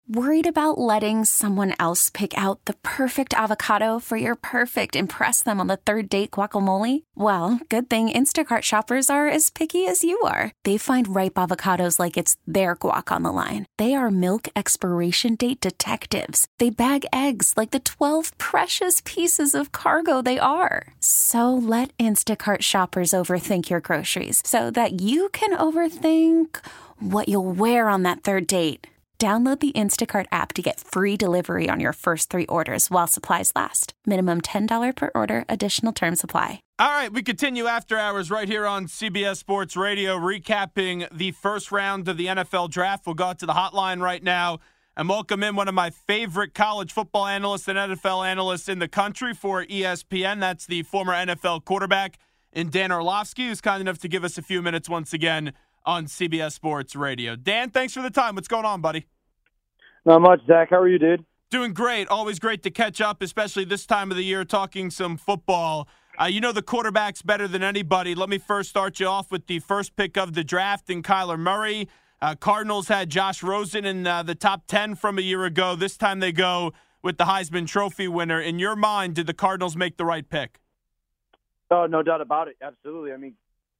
Worried about letting someone else pick out the perfect avocado for your perfect impress them on the third date guacamole? Well, good thing Instacart shoppers are as picky as you are. They find ripe avocados like it's their guac on the line. They are milk expiration date detectives. They bag eggs like the 12 precious pieces of cargo they are. So let Instacart shoppers overthink your groceries so that you can overthink what you'll wear on that third date. Download the Instacart app to get free delivery on your first 3 orders while supplies last. Minimum $10 per order. Additional terms apply. All right, we continue after hours right here on CBS Sports Radio, recapping the first round of the NFL Draft. We'll go out to the hotline right now and welcome in one of my favorite college football analysts and NFL analysts in the country for ESPN. That's the former NFL quarterback in Dan Orlovsky, who's kind enough to give us a few minutes once again on CBS Sports Radio. Dan, thanks for the time. What's going on, buddy? Not much, Zach. How are you, dude? Doing great. Always great to catch up, especially this time of the year, talking some football. You know the quarterbacks better than anybody. Let me first start you off with the first pick of the draft in Kyler Murray. Cardinals had Josh Rosen in the top 10 from a year ago. This time they go with the Heisman Trophy winner. In your mind, did the Cardinals make the right pick? Oh, no doubt about it. Absolutely. I mean,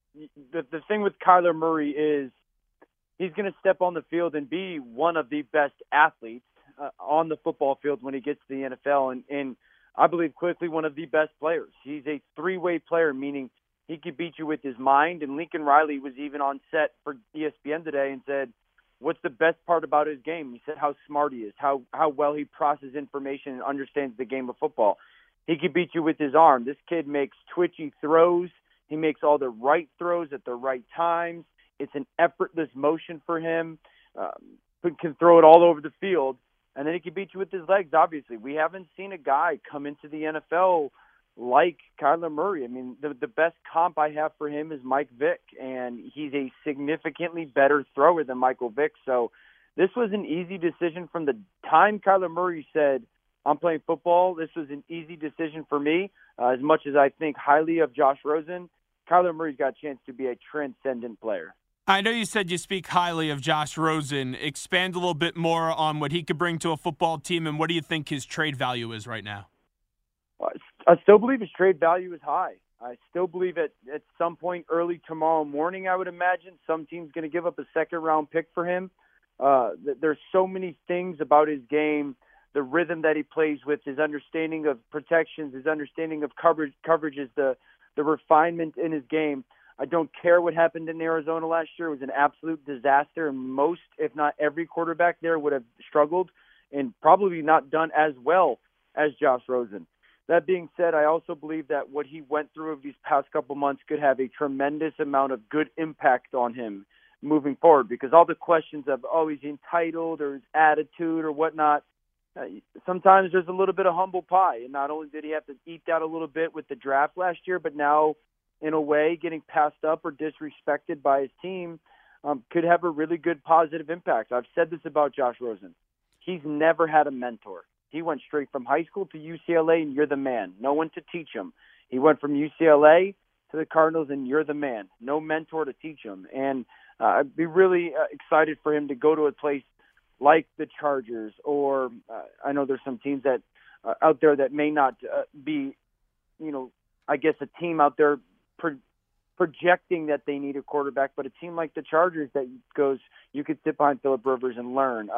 the thing with Kyler Murray is he's going to step on the field and be one of the best athletes on the football field when he gets to the NFL, and I believe quickly one of the best players. He's a three-way player, meaning he could beat you with his mind, and Lincoln Riley was even on set for ESPN today and said, what's the best part about his game? He said how smart he is, how well he processes information and understands the game of football. He could beat you with his arm. This kid makes twitchy throws. He makes all the right throws at the right times. It's an effortless motion for him. Can throw it all over the field. And then he can beat you with his legs, obviously. We haven't seen a guy come into the NFL like Kyler Murray. I mean, the best comp I have for him is Mike Vick, and he's a significantly better thrower than Michael Vick. So this was an easy decision from the time Kyler Murray said, I'm playing football. This was an easy decision for me. As much as I think highly of Josh Rosen, Kyler Murray's got a chance to be a transcendent player. I know you said you speak highly of Josh Rosen. Expand a little bit more on what he could bring to a football team, and what do you think his trade value is right now? I still believe his trade value is high. I still believe at some point early tomorrow morning, I would imagine, some team's going to give up a second-round pick for him. There's so many things about his game, the rhythm that he plays with, his understanding of protections, his understanding of coverages, the refinement in his game. I don't care what happened in Arizona last year. It was an absolute disaster, and most, if not every quarterback there would have struggled and probably not done as well as Josh Rosen. That being said, I also believe that what he went through over these past couple months could have a tremendous amount of good impact on him moving forward, because all the questions of, he's entitled or his attitude or whatnot, sometimes there's a little bit of humble pie. And not only did he have to eat that a little bit with the draft last year, but now, in a way, getting passed up or disrespected by his team could have a really good positive impact. I've said this about Josh Rosen. He's never had a mentor. He went straight from high school to UCLA, and you're the man. No one to teach him. He went from UCLA to the Cardinals, and you're the man. No mentor to teach him. And I'd be really excited for him to go to a place like the Chargers, or I know there's some teams that out there that may not be, I guess a team out there projecting that they need a quarterback, but a team like the Chargers that goes, you could sit behind Phillip Rivers and learn.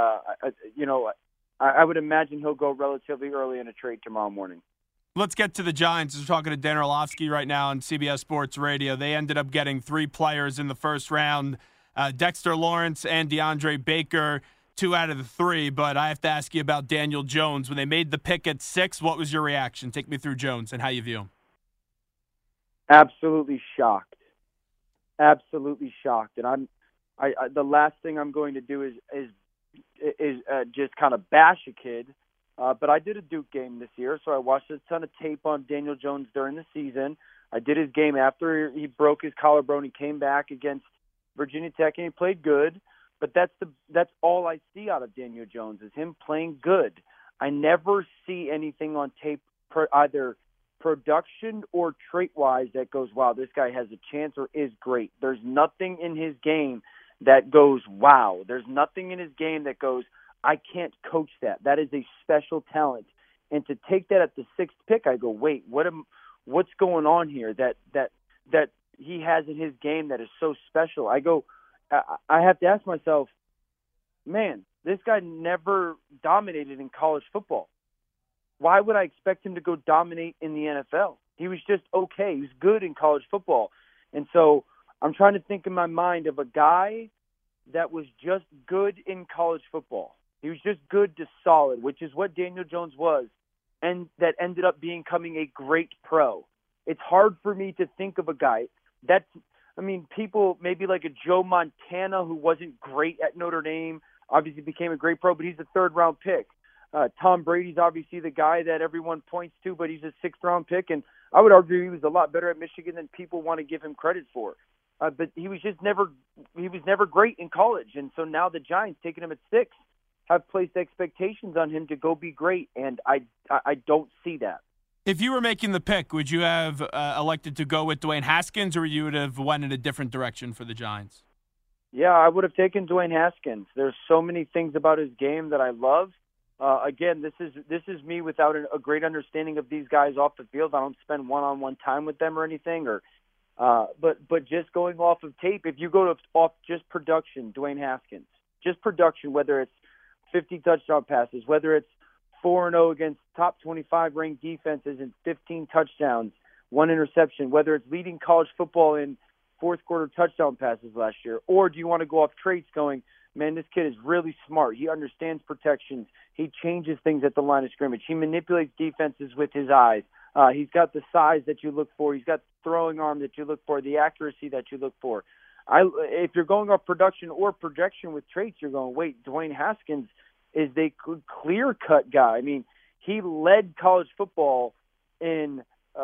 I would imagine he'll go relatively early in a trade tomorrow morning. Let's get to the Giants. We're talking to Dan Orlovsky right now on CBS Sports Radio. They ended up getting 3 players in the first round, Dexter Lawrence and DeAndre Baker, 2 out of the 3. But I have to ask you about Daniel Jones. When they made the pick at 6, what was your reaction? Take me through Jones and how you view him. Absolutely shocked. Absolutely shocked. And the last thing I'm going to do is just kind of bash a kid. But I did a Duke game this year, so I watched a ton of tape on Daniel Jones during the season. I did his game after he broke his collarbone. He came back against Virginia Tech, and he played good. But that's all I see out of Daniel Jones is him playing good. I never see anything on tape either production or trait-wise that goes, wow, this guy has a chance or is great. There's nothing in his game that goes, wow. There's nothing in his game that goes, I can't coach that. That is a special talent. And to take that at the 6th pick, I go, wait, what's going on here that he has in his game that is so special? I have to ask myself, man, this guy never dominated in college football. Why would I expect him to go dominate in the NFL? He was just okay. He was good in college football. And so I'm trying to think in my mind of a guy that was just good in college football. He was just good to solid, which is what Daniel Jones was, and that ended up becoming a great pro. It's hard for me to think of a guy people maybe like a Joe Montana who wasn't great at Notre Dame, obviously became a great pro, but he's a 3rd-round pick. Tom Brady's obviously the guy that everyone points to, but he's a 6th-round pick, and I would argue he was a lot better at Michigan than people want to give him credit for. But he was never great in college, and so now the Giants, taking him at 6, have placed expectations on him to go be great, and I don't see that. If you were making the pick, would you have elected to go with Dwayne Haskins, or you would have went in a different direction for the Giants? Yeah, I would have taken Dwayne Haskins. There's so many things about his game that I love. Again, this is me without a great understanding of these guys off the field. I don't spend one-on-one time with them or anything, but just going off of tape, if you go off just production, Dwayne Haskins, just production, whether it's 50 touchdown passes, whether it's 4-0 against top 25 ranked defenses and 15 touchdowns, 1 interception, whether it's leading college football in 4th quarter touchdown passes last year, or do you want to go off traits going, man, this kid is really smart. He understands protections. He changes things at the line of scrimmage. He manipulates defenses with his eyes. He's got the size that you look for. He's got the throwing arm that you look for, the accuracy that you look for. If you're going off production or projection with traits, you're going, wait, Dwayne Haskins is a clear-cut guy. I mean, he led college football in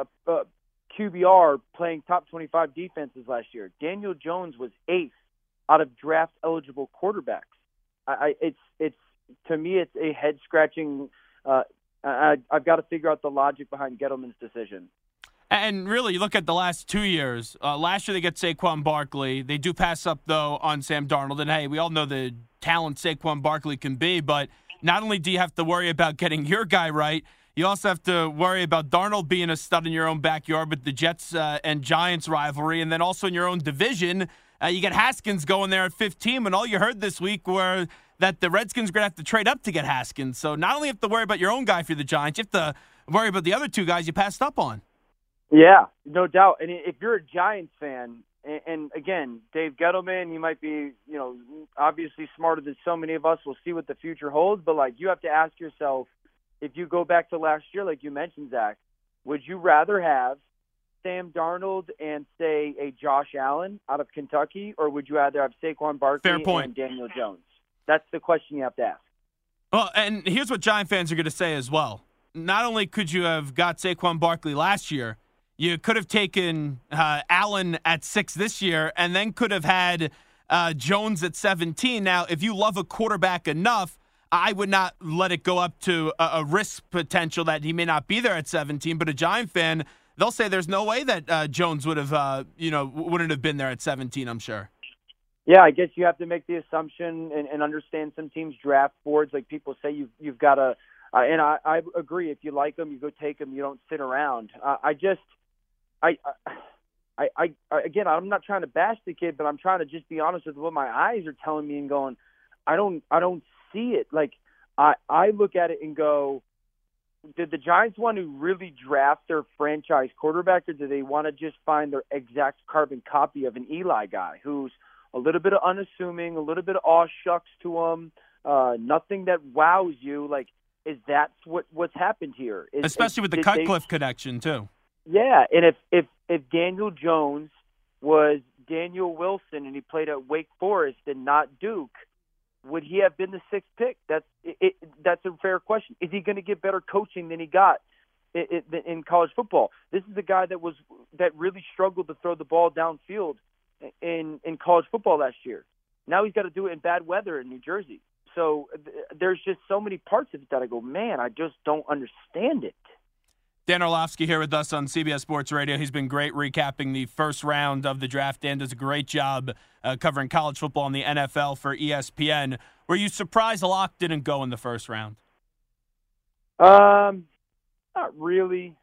QBR playing top 25 defenses last year. Daniel Jones was 8th out of draft-eligible quarterbacks. It's to me, it's a head-scratching. I've got to figure out the logic behind Gettleman's decision. And really, you look at the last 2 years. Last year they get Saquon Barkley. They do pass up, though, on Sam Darnold. And, hey, we all know the talent Saquon Barkley can be. But not only do you have to worry about getting your guy right, you also have to worry about Darnold being a stud in your own backyard with the Jets and Giants rivalry. And then also in your own division, you get Haskins going there at 15. And all you heard this week were that the Redskins are going to have to trade up to get Haskins. So not only have to worry about your own guy for the Giants, you have to worry about the other 2 guys you passed up on. Yeah, no doubt. And if you're a Giants fan, and again, Dave Gettleman, he might be, obviously smarter than so many of us. We'll see what the future holds. But, you have to ask yourself, if you go back to last year, like you mentioned, Zach, would you rather have Sam Darnold and, say, a Josh Allen out of Kentucky, or would you rather have Saquon Barkley and Daniel Jones? That's the question you have to ask. Well, and here's what Giant fans are going to say as well. Not only could you have got Saquon Barkley last year, you could have taken Allen at 6 this year and then could have had Jones at 17. Now, if you love a quarterback enough, I would not let it go up to a risk potential that he may not be there at 17. But a Giant fan, they'll say there's no way that Jones would have, wouldn't have been there at 17, I'm sure. Yeah, I guess you have to make the assumption and understand some teams' draft boards. Like people say, you've got to, and I agree. If you like them, you go take them. You don't sit around. Again, I'm not trying to bash the kid, but I'm trying to just be honest with what my eyes are telling me and going, I don't see it. Like I look at it and go, did the Giants want to really draft their franchise quarterback, or do they want to just find their exact carbon copy of an Eli guy who's a little bit of unassuming, a little bit of aw shucks to him, nothing that wows you? Like, is that what's happened here? Especially with the Cutcliffe connection too. Yeah, and if Daniel Jones was Daniel Wilson and he played at Wake Forest and not Duke, would he have been the 6th pick? That's a fair question. Is he going to get better coaching than he got in college football? This is a guy that really struggled to throw the ball downfield in college football last year. Now he's got to do it in bad weather in New Jersey. So there's just so many parts of it that I go, man, I just don't understand it. Dan Orlovsky here with us on CBS Sports Radio. He's been great recapping the first round of the draft. Dan does a great job covering college football and the NFL for ESPN. Were you surprised Locke didn't go in the first round? Not really.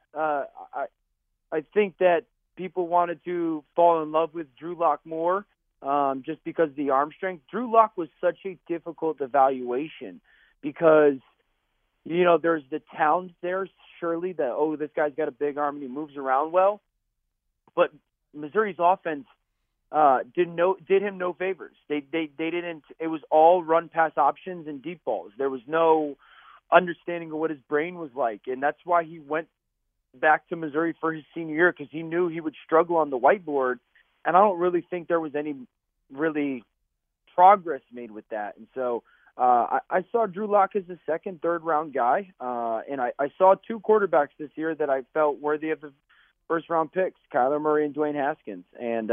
I think that people wanted to fall in love with Drew Lock more, just because of the arm strength. Drew Lock was such a difficult evaluation because, there's the talent there, surely, that, this guy's got a big arm and he moves around well. But Missouri's offense did him no favors. They didn't. It was all run pass options and deep balls. There was no understanding of what his brain was like, and that's why he went back to Missouri for his senior year, because he knew he would struggle on the whiteboard, and I don't really think there was any really progress made with that. And so I saw Drew Lock as a second, third round guy, and I saw two quarterbacks this year that I felt worthy of the first round picks, Kyler Murray and Dwayne Haskins, and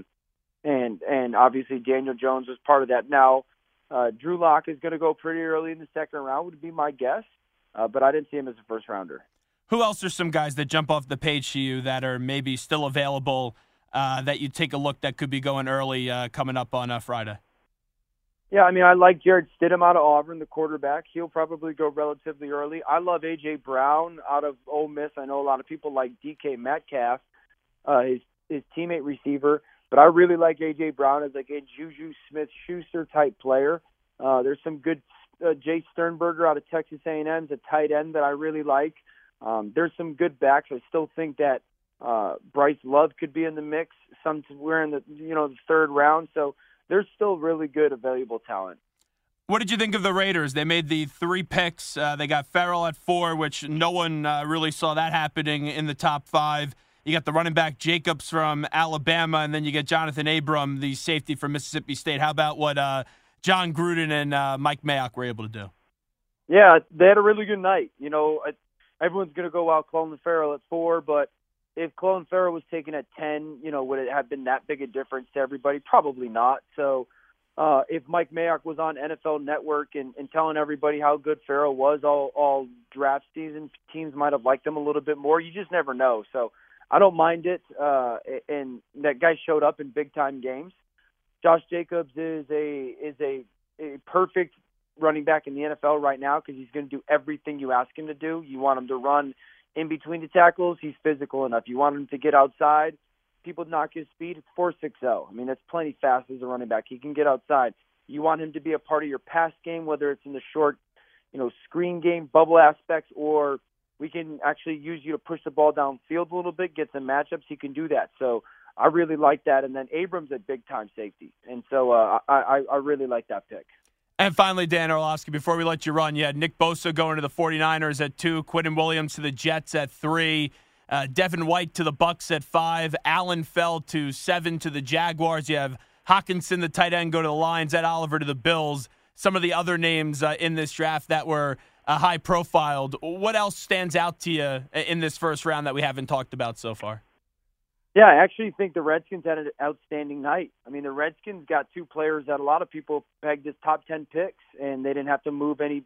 obviously Daniel Jones was part of that. Now Drew Lock is going to go pretty early in the second round, would be my guess, but I didn't see him as a first rounder. Who else are some guys that jump off the page to you that are maybe still available that you take a look that could be going early coming up on Friday? Yeah, I like Jared Stidham out of Auburn, the quarterback. He'll probably go relatively early. I love A.J. Brown out of Ole Miss. I know a lot of people like DK Metcalf, his teammate receiver, but I really like A.J. Brown as like a Juju Smith-Schuster type player. There's some good Jay Sternberger out of Texas A&M, is a tight end that I really like. There's some good backs. I still think that Bryce Love could be in the mix somewhere in the third round. So there's still really good available talent. What did you think of the Raiders? They made the 3 picks. They got Farrell at 4, which no one really saw that happening in the top 5. You got the running back Jacobs from Alabama, and then you get Jonathan Abram, the safety from Mississippi State. How about what John Gruden and Mike Mayock were able to do? Yeah, they had a really good night. Everyone's going to go out Clelin Ferrell at 4, but if Clelin Ferrell was taken at 10, would it have been that big a difference to everybody? Probably not. So if Mike Mayock was on NFL Network and telling everybody how good Ferrell was all draft season, teams might have liked him a little bit more. You just never know. So I don't mind it. And that guy showed up in big-time games. Josh Jacobs is a perfect running back in the NFL right now because he's going to do everything you ask him to do. You want him to run in between the tackles, he's physical enough. You want him to get outside, people knock his speed, it's 4.60. That's plenty fast as a running back. He can get outside. You want him to be a part of your pass game, whether it's in the short, screen game, bubble aspects, or we can actually use you to push the ball downfield a little bit, get some matchups. He can do that. So I really like that. And then Abrams a big-time safety. And so I really like that pick. And finally, Dan Orlovsky, before we let you run, you had Nick Bosa going to the 49ers at 2, Quentin Williams to the Jets at 3, Devin White to the Bucs at 5, Allen fell to 7 to the Jaguars. You have Hawkinson, the tight end, go to the Lions, Ed Oliver to the Bills. Some of the other names in this draft that were high-profiled. What else stands out to you in this first round that we haven't talked about so far? Yeah, I actually think the Redskins had an outstanding night. The Redskins got 2 players that a lot of people pegged as top 10 picks, and they didn't have to move any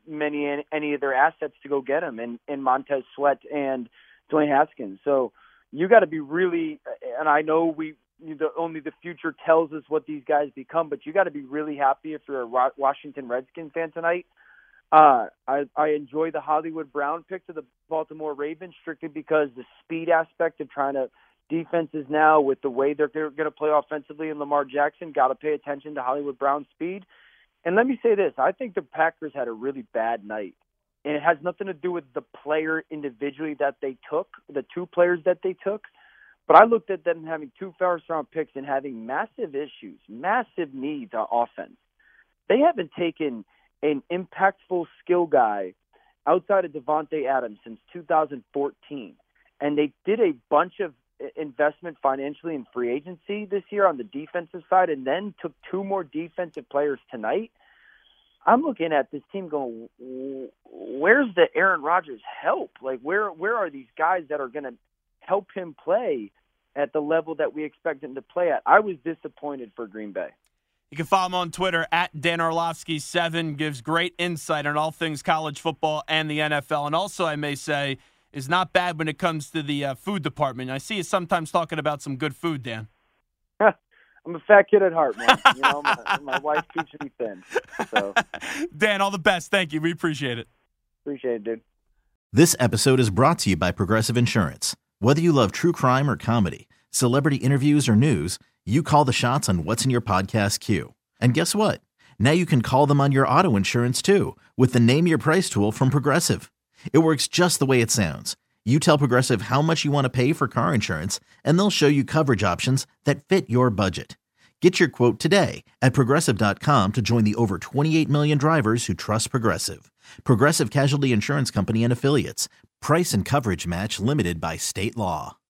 of their assets to go get them, in Montez Sweat and Dwayne Haskins. So you got to be really, and I know only the future tells us what these guys become, but you got to be really happy if you're a Washington Redskins fan tonight. I enjoy the Hollywood Brown pick to the Baltimore Ravens strictly because the speed aspect of trying to defenses now with the way they're going to play offensively in Lamar Jackson, got to pay attention to Hollywood Brown's speed. And let me say this, I think the Packers had a really bad night. And it has nothing to do with the player individually that they took, the 2 players that they took. But I looked at them having 2 first-round picks and having massive issues, massive needs on offense. They haven't taken an impactful skill guy outside of Devontae Adams since 2014. And they did a bunch of investment financially in free agency this year on the defensive side, and then took 2 more defensive players tonight. I'm looking at this team going, where's the Aaron Rodgers help? Where are these guys that are going to help him play at the level that we expect him to play at? I was disappointed for Green Bay. You can follow him on Twitter at Dan Orlovsky7, gives great insight on all things college football and the NFL. And also, I may say, is not bad when it comes to the food department. I see you sometimes talking about some good food, Dan. I'm a fat kid at heart, man. You know, my wife keeps me thin. So, Dan, all the best. Thank you. We appreciate it. Appreciate it, dude. This episode is brought to you by Progressive Insurance. Whether you love true crime or comedy, celebrity interviews or news, you call the shots on what's in your podcast queue. And guess what? Now you can call them on your auto insurance too with the Name Your Price tool from Progressive. It works just the way it sounds. You tell Progressive how much you want to pay for car insurance, and they'll show you coverage options that fit your budget. Get your quote today at Progressive.com to join the over 28 million drivers who trust Progressive. Progressive Casualty Insurance Company and Affiliates. Price and coverage match limited by state law.